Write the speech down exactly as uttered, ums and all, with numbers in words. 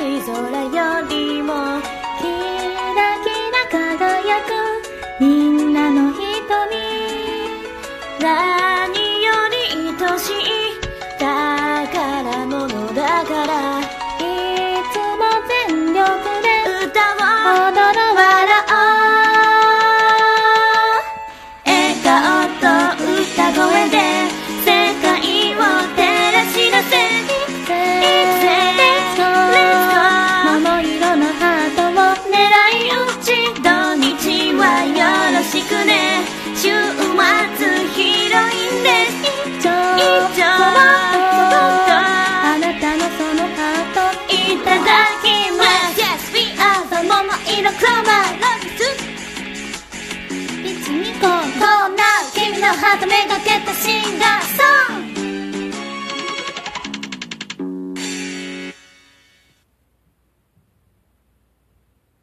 星空よりもキラキラ輝くみんなの瞳、何より愛しい宝物だから、いつも全力で歌を踊ろう、笑おう、笑顔と歌声で世界を照らし出せ、桃色のハートを狙い撃ち、土日はよろしくね、週末ヒロインです、以上以上、あなたのそのハートいただきます。 Yes, we are the 桃色クローバーロリス、いつにこうこうな君のハートめがけたシンガー